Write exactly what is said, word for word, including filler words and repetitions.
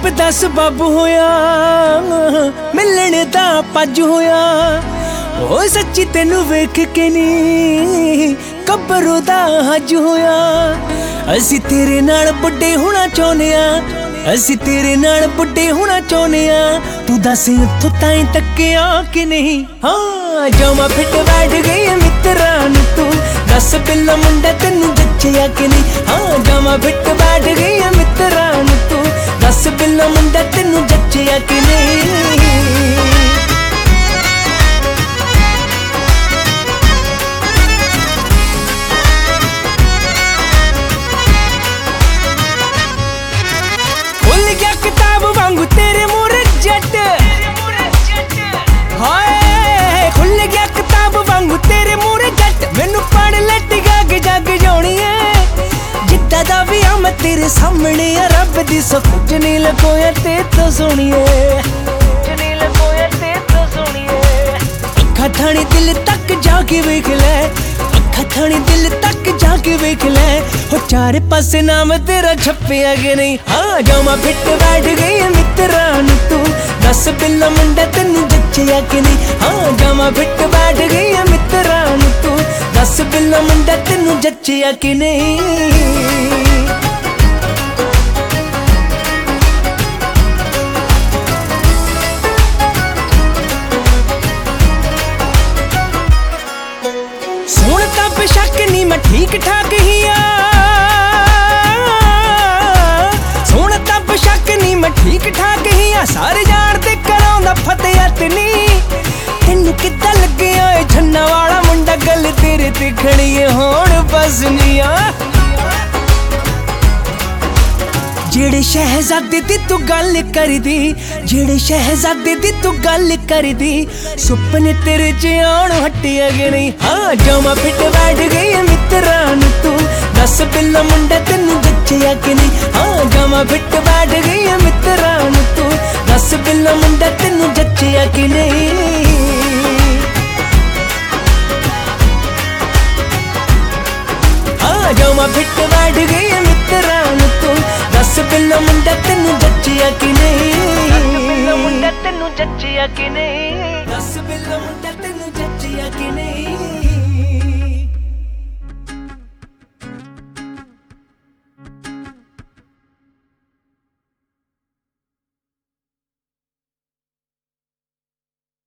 रूप दा सबब होया मिलने दा पज होया ओ सच्ची तेनू वेख के नी कब्रों दा हज होया। असी तेरे नाल बुड्ढे होना चाहुंदे आ असी तेरे नाल बुड्ढे होना चाहुंदे आ तू दस इत्थों ताईं तक्किया कि नहीं। हाँ जमा फिट बैठ गई मित्रा नू तू दस बिल्ला मुंडा तेनू जच्चिया कि नहीं। हाँ जमा फिट बैठ गई मित्रा नू तू दस बिल्ला मुंडा तेनू जच्चिया कि नहीं। किताब वांगू तेरे मोरे जट हाय खुल गया किताब वांगू तेरे मोरे जट मैनू पढ़ लट जाग जाग जानी है जिद्दा दा भी आ मैं तेरे सामने आ रब दी सब कुछ नहीं लकोया ते तो सुनिए नहीं लकोया ते तो सुनिए। अखा थानी दिल तक जाके वेख ले अखा थानी दिल तक जाके वेख ले हो चारे पासे नाम तेरा छप्पिया कि नहीं। हाँ जमा फिट बैठ गई मित्रा नू तू दस बिल्ला मुंडा तेनू जच्चिया कि नहीं। हाँ जमा फिट बैठ गई मित्रा नू तू दस बिल्ला मुंडा तेनू जच्चिया कि नहीं। सुन ता बेशक नी मैं ठीक ठाक ही आ सुन ता बेशक नी मैं ठीक ठाक ही आ सारे जान दे कराउंदा फतेहत नी तेनू किद्दां लग्गिया ए छन्ना वाला मुंडा गल तेरे ते खड़ी ए होण बस नी आ। जेड़े शहजादे दी तू गल करदी जेड़े शहजादे दी तू गल करदी सुपने तेरे च आउण हटिया कि नहीं। हाँ जमा फिट बैठ गई मित्रा नू तू दस बिल्ला मुंडा तेनू जच्चिया कि नहीं। हाँ जमा फिट बैठ गई मित्रा नू तू दस बिल्ला मुंडा तेनू जच्चिया कि नहीं। हाँ जमा फिट बैठ गई मित्रा नू तू दस बिल्ला मुंडा तेनू जच्चिया कि नहीं। दस बिल्ला मुंडा तेनू जच्चिया कि नहीं। दस बिल्ला मुंडा तेनू जच्चिया कि नहीं।